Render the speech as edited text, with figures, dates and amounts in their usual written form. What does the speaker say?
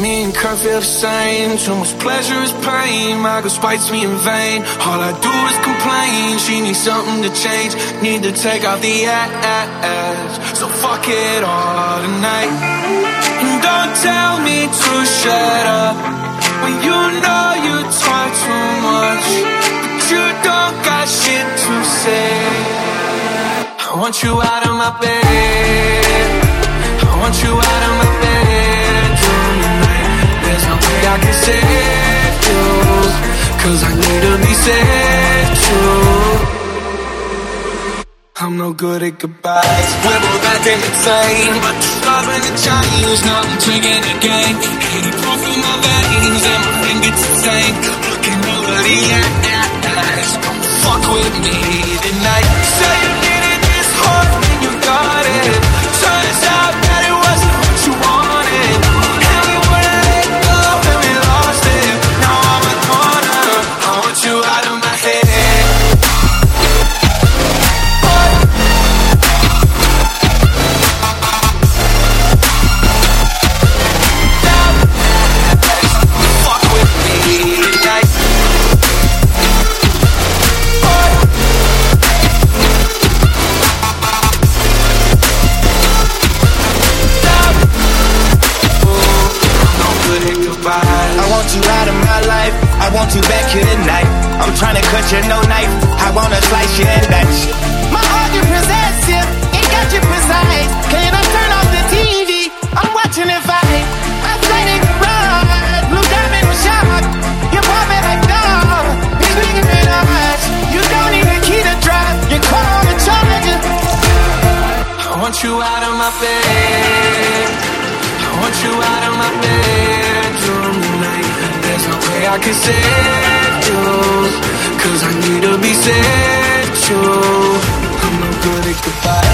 Me and Kurt feel the same. Too much pleasure is pain. My girl spites me in vain. All I do is complain. She needs something to change. Need to take out the ass. So fuck it all tonight. And don't tell me to shut up when you know you talk too much, but you don't got shit to say. I want you out of my bed. I want you out of my bedroom tonight. There's no way I can save you, 'cause I need to be saved too. I'm no good at goodbyes. We're both acting insane, but you're starting to change. Now I'm drinking again. 80 proof in my veins and my fingers insane. Looking over the ass. Come fuck with me tonight. Say you needed this heart and you got it. Turns out that it wasn't what you wanted. And we wouldn't let go and we lost it. Now I'm a corner. I want you out of my head. I want you out of my life, I want you back here tonight. I'm trying to cut you, no knife, I wanna slice you and dice. My heart is possessive, it got you precise. Can I turn off the TV? I'm watching it fight. I played it right, blue diamond was shot. You bought me like dog, it's making me nice. You don't need a key to drive, you call the charger. I want you out of my bed. I want you out of my bedroom tonight. There's no way I can save you, 'cause I need to be saved too. I'm no good at goodbye.